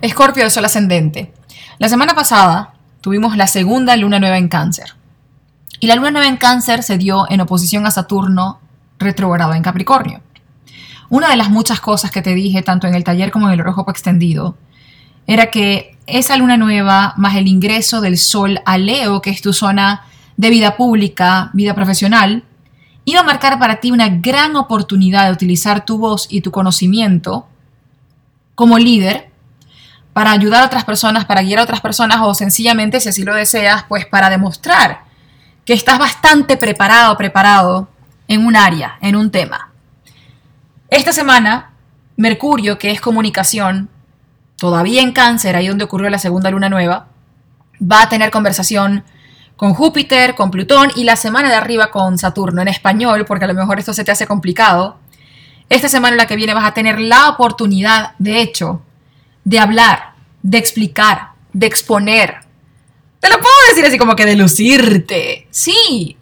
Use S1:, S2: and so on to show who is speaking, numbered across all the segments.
S1: Escorpio de Sol ascendente. La semana pasada tuvimos la segunda luna nueva en Cáncer. Y la luna nueva en Cáncer se dio en oposición a Saturno retrógrado en Capricornio. Una de las muchas cosas que te dije, tanto en el taller como en el horóscopo extendido, era que esa luna nueva, más el ingreso del Sol a Leo, que es tu zona de vida pública, vida profesional, iba a marcar para ti una gran oportunidad de utilizar tu voz y tu conocimiento como líder para ayudar a otras personas, para guiar a otras personas o sencillamente, si así lo deseas, pues para demostrar que estás bastante preparado en un área, en un tema. Esta semana, Mercurio, que es comunicación, todavía en Cáncer, ahí donde ocurrió la segunda luna nueva, va a tener conversación con Júpiter, con Plutón y la semana de arriba con Saturno. En español, porque a lo mejor esto se te hace complicado, esta semana en la que viene vas a tener la oportunidad, de hecho, de hablar, de explicar, de exponer. Te lo puedo decir así como que de lucirte. Sí,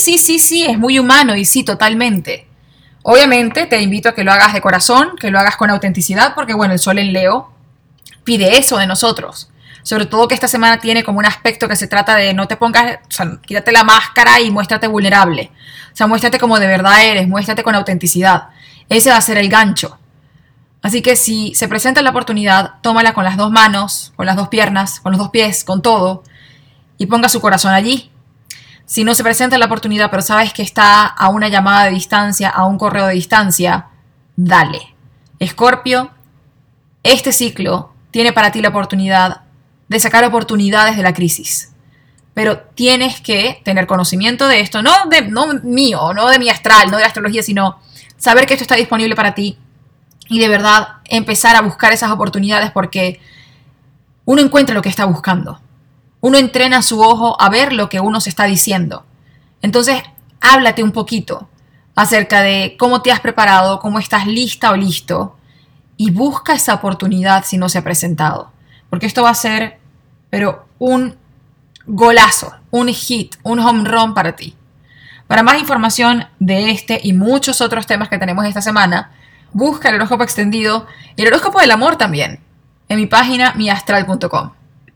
S1: es muy humano y sí, totalmente. Obviamente te invito a que lo hagas de corazón, que lo hagas con autenticidad, porque bueno, el Sol en Leo pide eso de nosotros. Sobre todo que esta semana tiene como un aspecto que se trata de no te pongas, o sea, quítate la máscara y muéstrate vulnerable. O sea, muéstrate como de verdad eres, muéstrate con autenticidad. Ese va a ser el gancho. Así que si se presenta la oportunidad, tómala con las dos manos, con las dos piernas, con los dos pies, con todo, y ponga su corazón allí. Si no se presenta la oportunidad, pero sabes que está a una llamada de distancia, a un correo de distancia, dale. Escorpio, este ciclo tiene para ti la oportunidad de sacar oportunidades de la crisis. Pero tienes que tener conocimiento de esto, no mío, no de mi astral, no de la astrología, sino saber que esto está disponible para ti y de verdad empezar a buscar esas oportunidades porque uno encuentra lo que está buscando. Uno entrena su ojo a ver lo que uno se está diciendo. Entonces, háblate un poquito acerca de cómo te has preparado, cómo estás lista o listo y busca esa oportunidad si no se ha presentado. Porque esto va a ser, pero un golazo, un hit, un home run para ti. Para más información de este y muchos otros temas que tenemos esta semana, busca el horóscopo extendido y el horóscopo del amor también en mi página miastral.com.